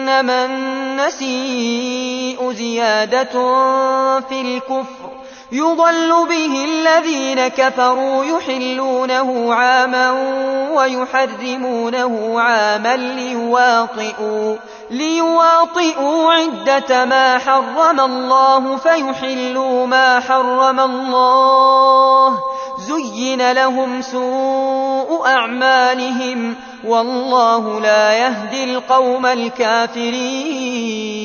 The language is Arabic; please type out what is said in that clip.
إنما النسيء زيادة في الكفر يضل به الذين كفروا يحلونه عاما ويحرمونه عاما ليواطئوا عدة ما حرم الله فيحلوا ما حرم الله زين لهم سوء أعمالهم والله لا يهدي القوم الكافرين.